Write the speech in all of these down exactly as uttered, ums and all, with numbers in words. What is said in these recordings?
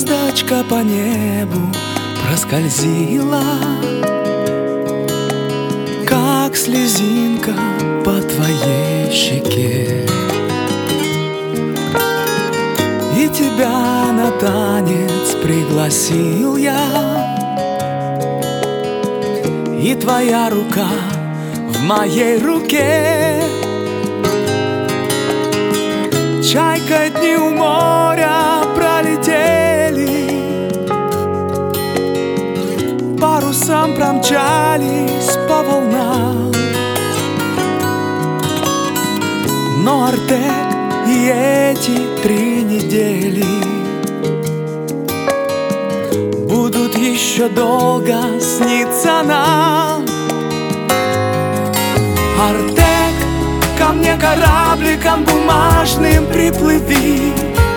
звездочка по небу проскользила, как слезинка по твоей щеке. И тебя на танец пригласил я, и твоя рука в моей руке. Чайкой дни у моря пролетели, парусом промчались по волнам. Но Артек и эти три недели будут еще долго сниться нам. Артек, ко мне корабликом бумажным приплыви.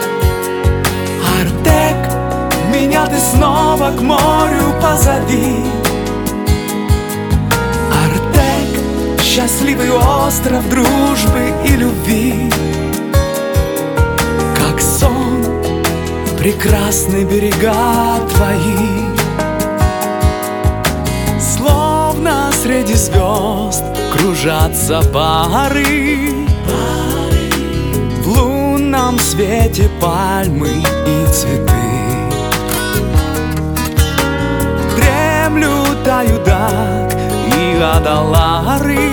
Артек, меня ты снова к морю позови. Артек, счастливый остров дружбы и любви. Как сон, прекрасны берега твои. Словно среди звезд кружатся пары, в лунном свете пальмы и цветы. Дремлют Аюдак и Адалары,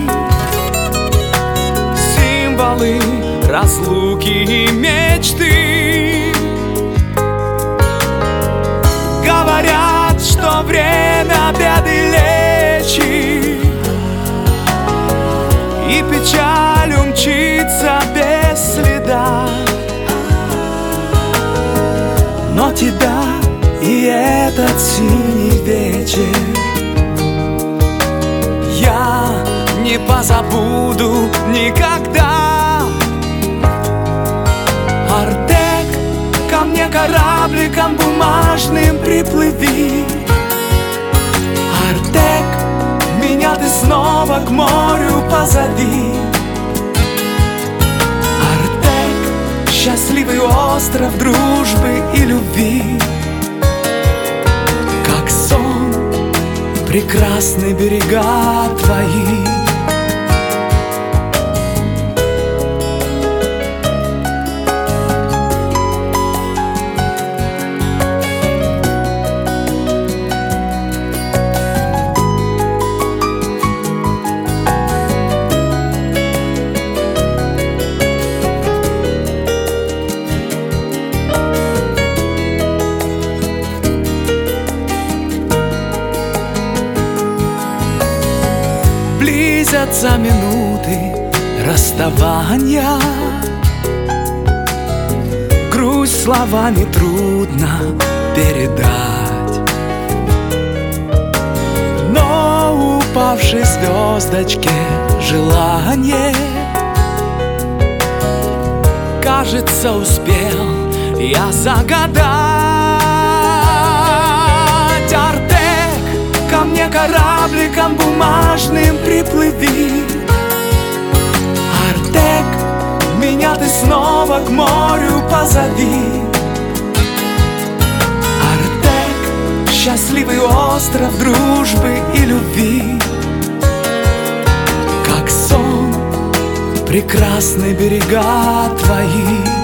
символы разлуки и мечты. Говорят, что время беды лечит, и печаль умчится без следа. Но тебя и этот синий вечер я не позабуду никогда. Артек, ко мне корабликом бумажным приплыви. Артек, меня ты снова к морю позови. Артек, счастливый остров дружбы и любви. Как сон, прекрасны берега твои. Близятся минуты расставания, грусть словами трудно передать. Но упавшей звездочке желание, кажется, успел я загадать. Артек, ко мне корабликом бумажным приплыви. Артек, меня ты снова к морю позови. Артек, счастливый остров дружбы и любви. Как сон, прекрасны берега твои.